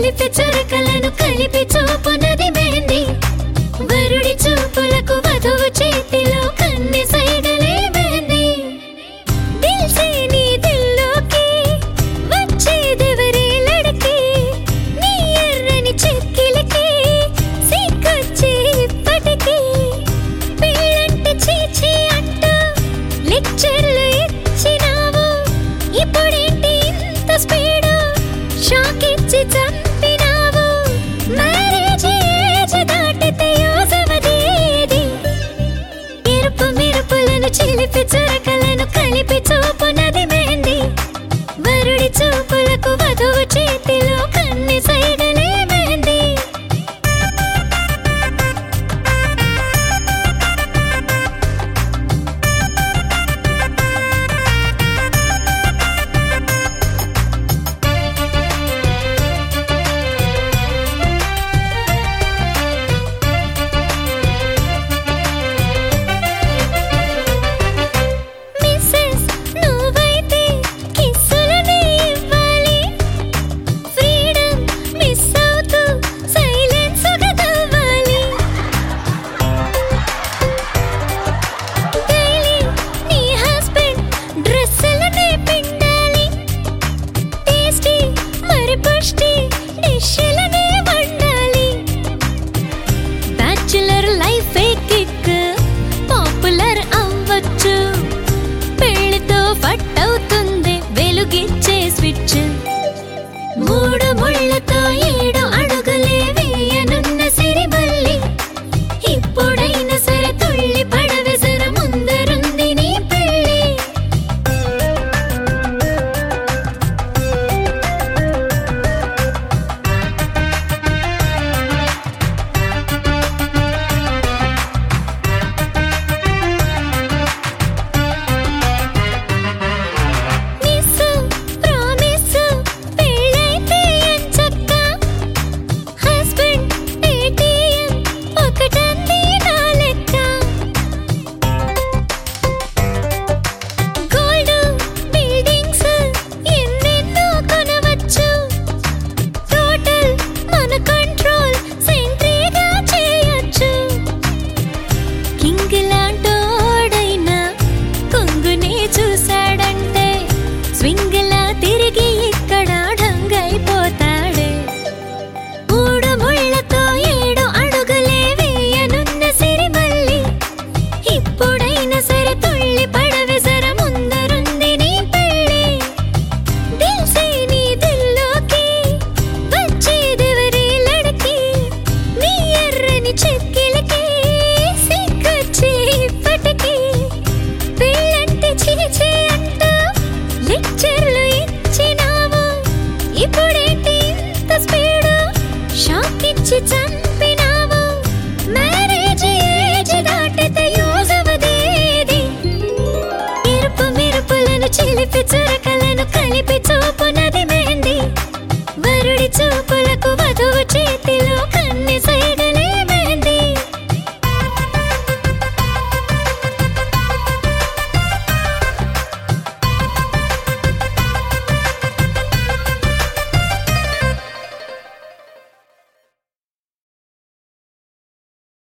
చిలిపి చురకలను కలిపి చూపునది మెహందీ వరుడి చూపులకు వధువు చేతిలో కన్నె సైగలే మెహందీ దిల్ సే నీ దిల్లోకి వచ్చేదెవరే లడకి నీ ఎర్రని చెక్కిలికి సిగ్గొచ్చే ఇప్పటికీ పెళ్ళంటే చీచీ అంటూ లెక్చర్లు ఇచ్చినావు ఇప్పుడేంటి ఇంత స్పీడు షాక్ ఇచ్చి చంపినావు మ్యారేజ్ ఏజ్ దాటితే యూజవదేది ఎరుపు మెరుపులను చిలిపి చురకలను కలిపి చూపునది మెహందీ వరుడి చూపులకు వధువు